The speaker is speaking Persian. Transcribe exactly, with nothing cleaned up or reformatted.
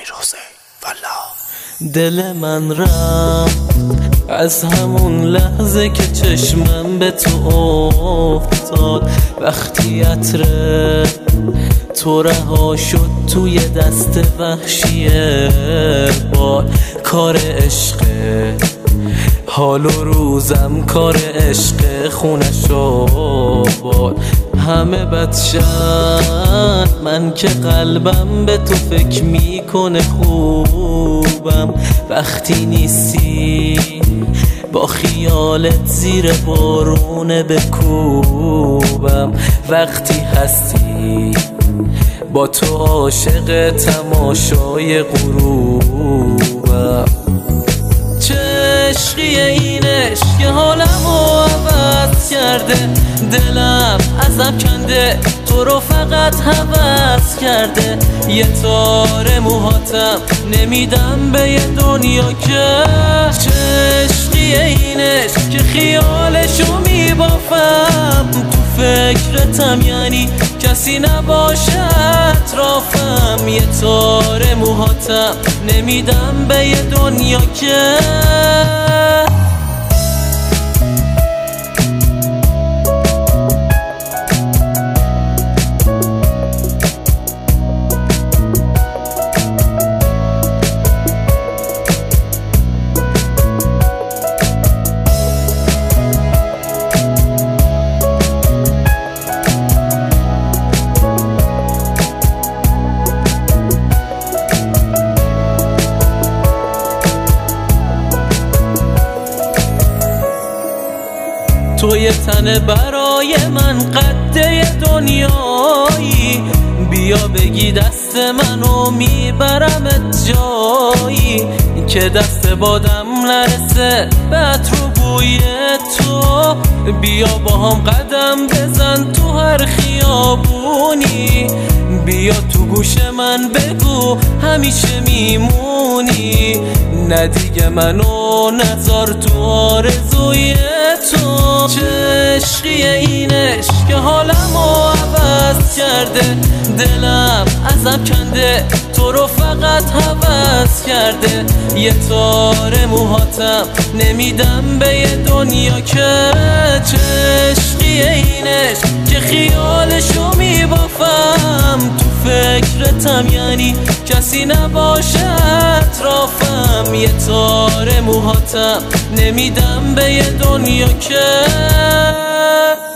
امیر حسین والله. دل من رفت از همون لحظه که چشمم به تو افتاد، وقتی عطر تو رها شد توی دست وحشی باد. کار عشقه حال و روزم، کار عشق خونش آباد. همه بدشن من که قلبم به تو فکر میکنه خوبم، وقتی نیستی با خیالت زیر بارونه بکوبم. وقتی هستی با تو عاشق تماشای غروبم. چه عشقیه این عشق که حالمو عوض کرده، دلم ازم کنده تو رو فقط هوس کرده. یه تار موهاتم نمیدم به یه دنیا که. چه عشقیه این عشق که خیالشو میبافم، تو فکرتم یعنی کسی نباشه اطرافم. یه تار موهاتم نمیدم به یه دنیا که. تو یه تنه برای من قده دنیایی، بیا بگی دست منو میبرمت جایی که دست بادم نرسه به عطر و بوی تو. بیا با هم قدم بزن تو هر خیابونی، بیا تو گوش من بگو همیشه میمونی. نه دیگه منو نذار تو آرزوی تو. چه عشقیه این عشق که حالمو عوض کرده، دلم ازم کنده تو رو فقط هوس کرده. یه تار موهاتم نمیدم به یه دنیا که. چه عشقیه این عشق که خیالشو میبافم، تو فکرتم یعنی کسی نباشه اطرافم. یه تار موهاتم نمیدم به یه دنیا که.